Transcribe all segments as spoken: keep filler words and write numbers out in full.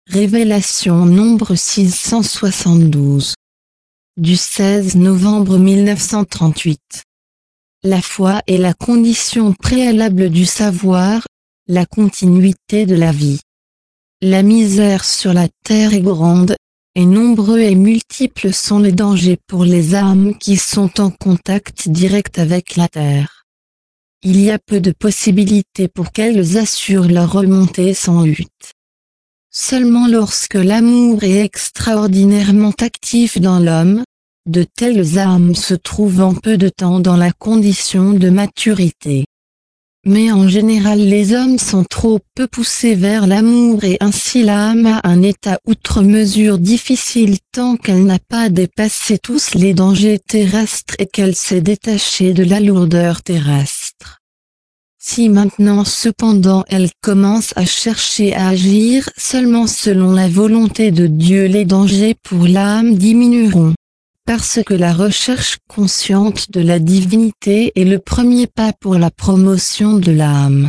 Révélation nombre six cent soixante-douze. Du seize novembre mille neuf cent trente-huit. La foi est la condition préalable du savoir, la continuité de la vie. La misère sur la terre est grande, et nombreux et multiples sont les dangers pour les âmes qui sont en contact direct avec la terre. Il y a peu de possibilités pour qu'elles assurent leur remontée sans lutte. Seulement lorsque l'amour est extraordinairement actif dans l'homme, de telles âmes se trouvent en peu de temps dans la condition de maturité. Mais en général les hommes sont trop peu poussés vers l'amour et ainsi l'âme a un état outre mesure difficile tant qu'elle n'a pas dépassé tous les dangers terrestres et qu'elle s'est détachée de la lourdeur terrestre. Si maintenant cependant elle commence à chercher à agir seulement selon la volonté de Dieu, les dangers pour l'âme diminueront. Parce que la recherche consciente de la divinité est le premier pas pour la promotion de l'âme.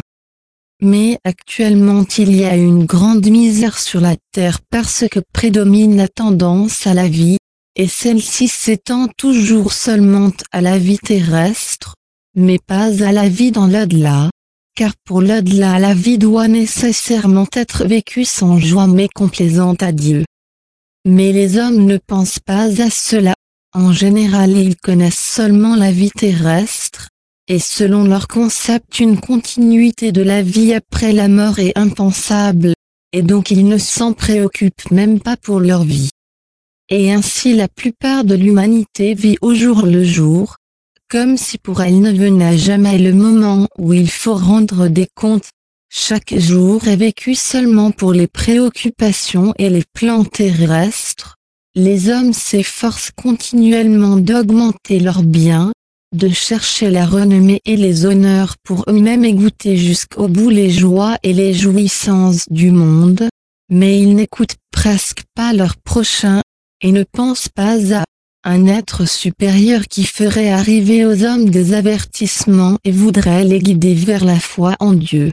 Mais actuellement il y a une grande misère sur la terre parce que prédomine la tendance à la vie, et celle-ci s'étend toujours seulement à la vie terrestre, mais pas à la vie dans l'au-delà, car pour l'au-delà la vie doit nécessairement être vécue sans joie mais complaisante à Dieu. Mais les hommes ne pensent pas à cela. En général ils connaissent seulement la vie terrestre, et selon leur concept une continuité de la vie après la mort est impensable, et donc ils ne s'en préoccupent même pas pour leur vie. Et ainsi la plupart de l'humanité vit au jour le jour, comme si pour elle ne venait jamais le moment où il faut rendre des comptes. Chaque jour est vécu seulement pour les préoccupations et les plans terrestres. Les hommes s'efforcent continuellement d'augmenter leurs biens, de chercher la renommée et les honneurs pour eux-mêmes et goûter jusqu'au bout les joies et les jouissances du monde, mais ils n'écoutent presque pas leur prochain, et ne pensent pas à un être supérieur qui ferait arriver aux hommes des avertissements et voudrait les guider vers la foi en Dieu.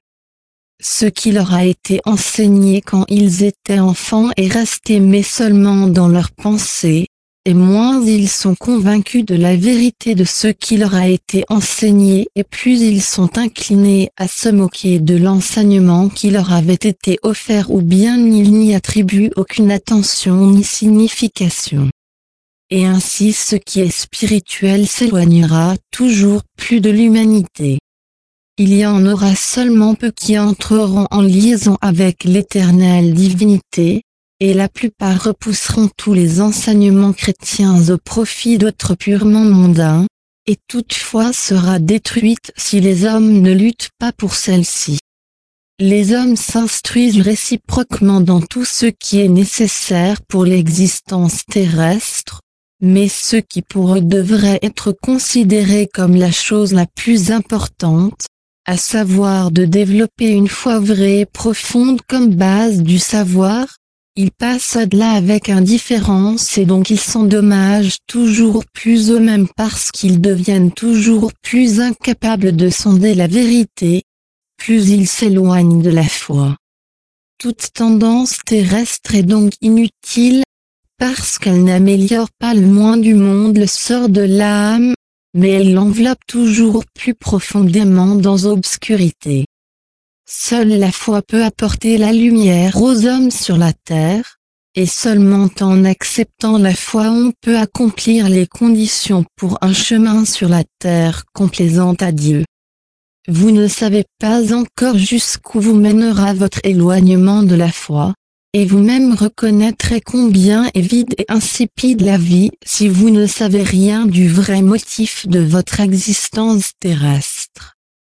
Ce qui leur a été enseigné quand ils étaient enfants est resté mais seulement dans leurs pensées, et moins ils sont convaincus de la vérité de ce qui leur a été enseigné et plus ils sont inclinés à se moquer de l'enseignement qui leur avait été offert ou bien ils n'y attribuent aucune attention ni signification. Et ainsi ce qui est spirituel s'éloignera toujours plus de l'humanité. Il y en aura seulement peu qui entreront en liaison avec l'éternelle divinité, et la plupart repousseront tous les enseignements chrétiens au profit d'autres purement mondains, et toutefois sera détruite si les hommes ne luttent pas pour celle-ci. Les hommes s'instruisent réciproquement dans tout ce qui est nécessaire pour l'existence terrestre, mais ce qui pour eux devrait être considéré comme la chose la plus importante, à savoir de développer une foi vraie et profonde comme base du savoir, ils passent au-delà avec indifférence et donc ils s'endommagent toujours plus eux-mêmes parce qu'ils deviennent toujours plus incapables de sonder la vérité, plus ils s'éloignent de la foi. Toute tendance terrestre est donc inutile, parce qu'elle n'améliore pas le moins du monde le sort de l'âme, mais elle l'enveloppe toujours plus profondément dans l'obscurité. Seule la foi peut apporter la lumière aux hommes sur la terre, et seulement en acceptant la foi on peut accomplir les conditions pour un chemin sur la terre complaisant à Dieu. Vous ne savez pas encore jusqu'où vous mènera votre éloignement de la foi, et vous-même reconnaîtrez combien est vide et insipide la vie si vous ne savez rien du vrai motif de votre existence terrestre.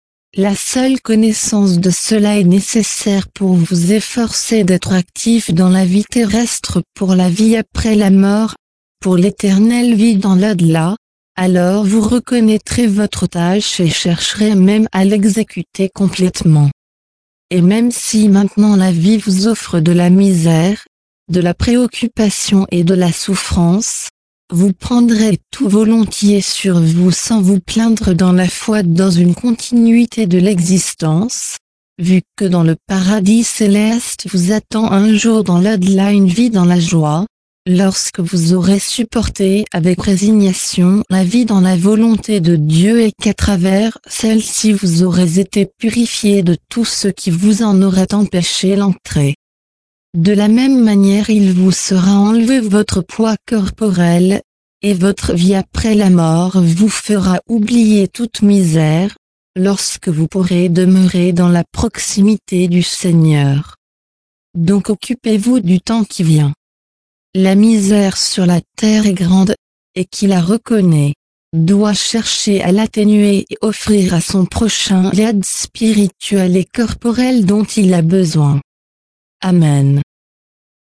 La seule connaissance de cela est nécessaire pour vous efforcer d'être actif dans la vie terrestre pour la vie après la mort, pour l'éternelle vie dans l'au-delà, alors vous reconnaîtrez votre tâche et chercherez même à l'exécuter complètement. Et même si maintenant la vie vous offre de la misère, de la préoccupation et de la souffrance, vous prendrez tout volontiers sur vous sans vous plaindre dans la foi dans une continuité de l'existence, vu que dans le paradis céleste vous attend un jour dans l'au-delà une vie dans la joie, lorsque vous aurez supporté avec résignation la vie dans la volonté de Dieu et qu'à travers celle-ci vous aurez été purifié de tout ce qui vous en aurait empêché l'entrée. De la même manière il vous sera enlevé votre poids corporel, et votre vie après la mort vous fera oublier toute misère, lorsque vous pourrez demeurer dans la proximité du Seigneur. Donc occupez-vous du temps qui vient. La misère sur la terre est grande, et qui la reconnaît, doit chercher à l'atténuer et offrir à son prochain l'aide spirituelle et corporelle dont il a besoin. Amen.